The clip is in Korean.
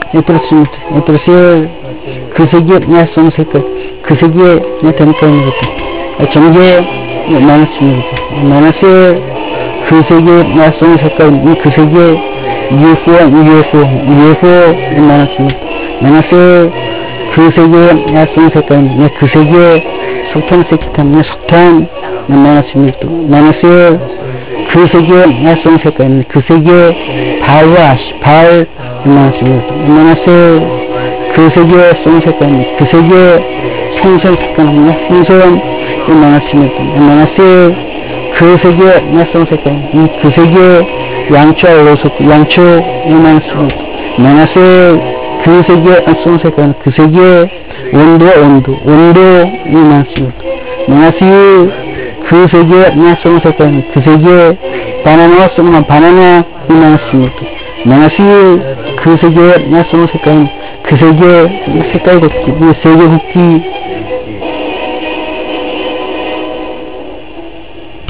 그렇습니다. 그래서 그 세계 야송 색깔, 그 세계 템카인 것도 정제 많았습니다. 많아서 그 세계 야송 색깔, 그 세계 UFO 많았습니다. 많아서 그 세계 야송 색깔, 그 세계 석탄 색깔, 석탄 많았습니다. 많아서 그 세계 야송 색깔, 그 세계 발 많았습니다. 많아서 그 세계 송 색깔, 그 세계 생선 색깔, 생선 많았습니다. 많아서 그 세계 송 색깔, 그 세계 양초 많았습니다. 많아서 그 세계 송 색깔, 그 세계 온도 많았습니다. 많아서 그 세계 송 색깔, 그 세계 바나나 많았습니다. 많아서 그 세계 송 색깔, 그 세계 국기